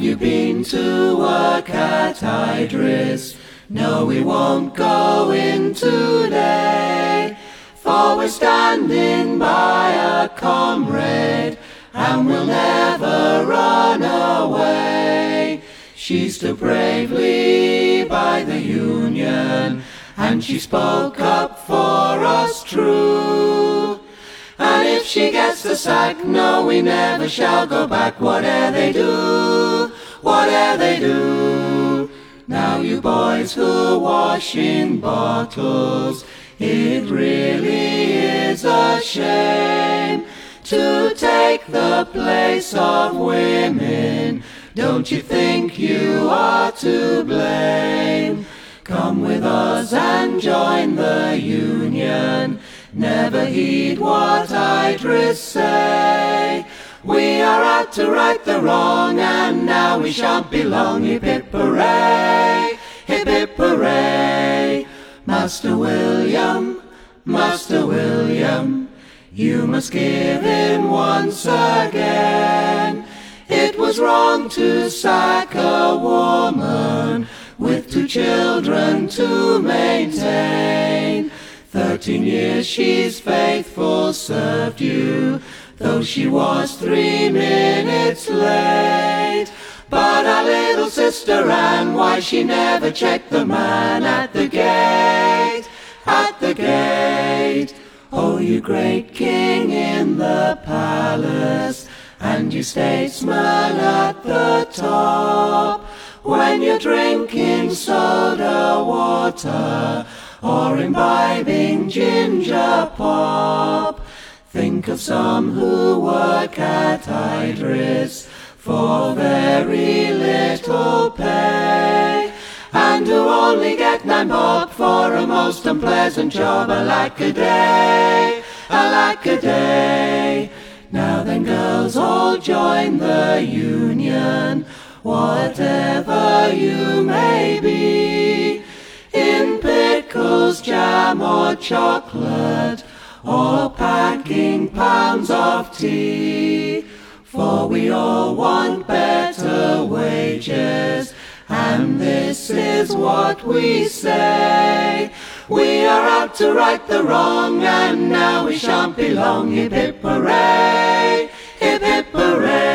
you been to work at Idris? No, we won't go in today, for we're standing by a comrade, and we'll never run away. She stood bravely by the Union, and she spoke up for us true. And if she gets the sack, no, we never shall go back, whate'er they do, whate'er they do. Now you boys who wash in bottles, it really is a shame to take the place of women. Don't you think you are to blame? Come with us and join the Union, never heed what Idris say. We are out to right the wrong, and now we shan't be long. Hip hip hooray, hip hip hooray. Master William, Master William, you must give in once again. It was wrong to sack a woman with 2 children to maintain. 13 years she's faithful served you, though she was 3 minutes late. But our little sister Anne, why she never checked the man at the gate, at the gate. Oh, you great king in the palace, and you statesman at the top, when you're drinking soda water or imbibing ginger pop, think of some who work at Idris for very little pay, and who only get 9 bob for a most unpleasant job. Alack-a-day, alack-a-day. Now then, girls, all join the Union, whatever you may be, in pickles, jam or chocolate, or packing pounds of tea. For we all want better wages, and this is what we say. We are out to right the wrong, and now we shan't be long. Hip hip hooray, hip hip hooray.